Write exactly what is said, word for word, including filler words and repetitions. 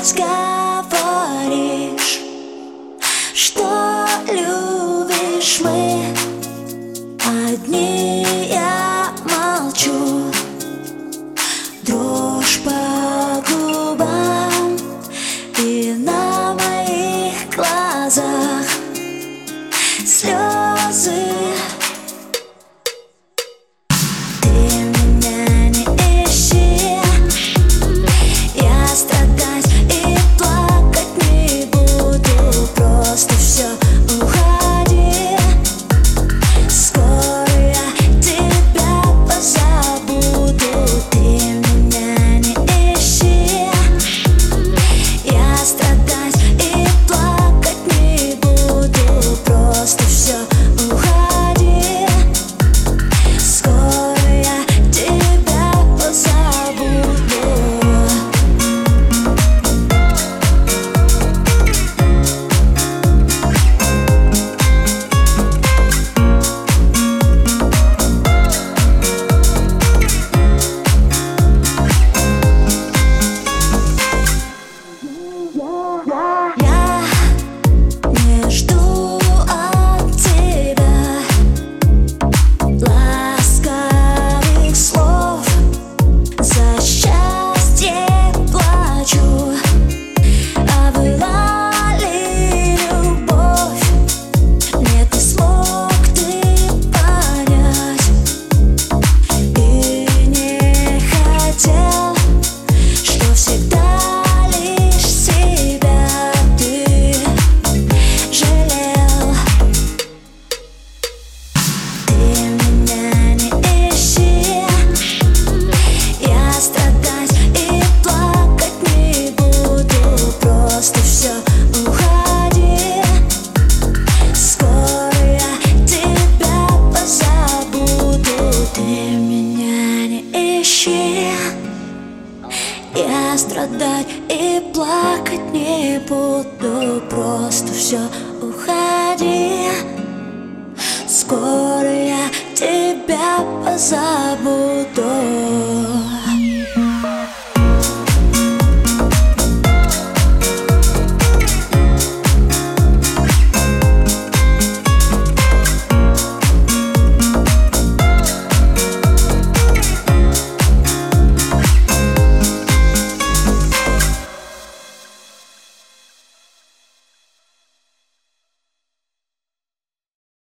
говоришь, что любишь, мы одни, я молчу. Дрожь по губам и на моих глазах слезы. Ты меня не ищи, я страдать и плакать не буду. Просто все, уходи, скоро я тебя позабуду. Ты меня не ищи, я страдать и плакать не буду. Просто все, уходи, скоро я тебя позабуду. Я не жду от тебя ласковых слов, за счастье плачу. А была ли любовь? Нет, не смог ты понять и не хотел, что всегда лишь себя ты жалел. Ты меня не ищи, я страдать и плакать не буду. Просто все, уходи, скоро я тебя позабуду. Ты меня не ищи, я страдать и плакать не буду. Просто все, уходи, скоро я тебя позабуду.